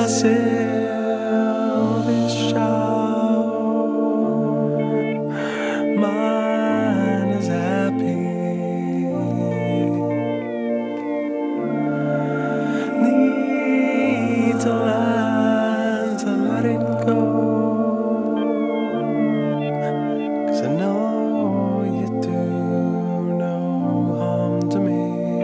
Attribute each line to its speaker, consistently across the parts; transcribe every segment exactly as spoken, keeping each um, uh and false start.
Speaker 1: myself is sharp, mine is happy. Need to learn to let it go, 'cause I know you do no harm to me.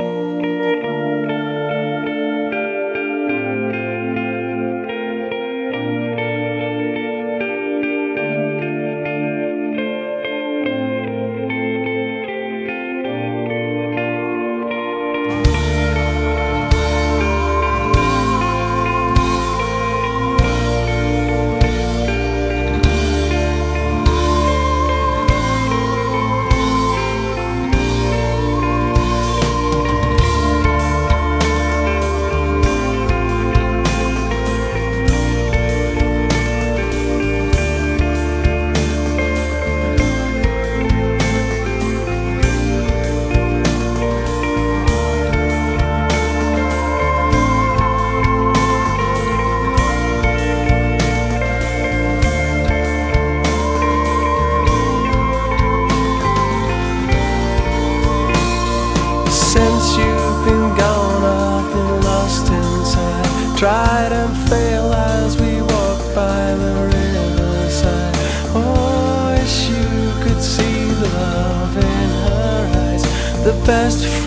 Speaker 1: Since you've been gone, I've been lost inside. Tried and failed as we walked by the riverside. Oh, wish you could see the love in her eyes. The best